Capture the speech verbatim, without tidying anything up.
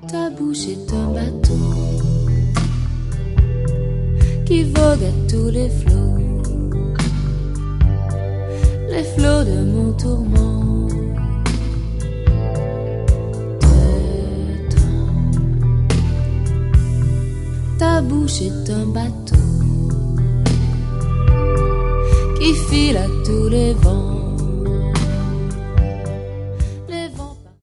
Ta bouche est un bateau qui vogue à tous les flots, les flots de mon tourment. De temps. Ta bouche est un bateau qui file à tous les vents.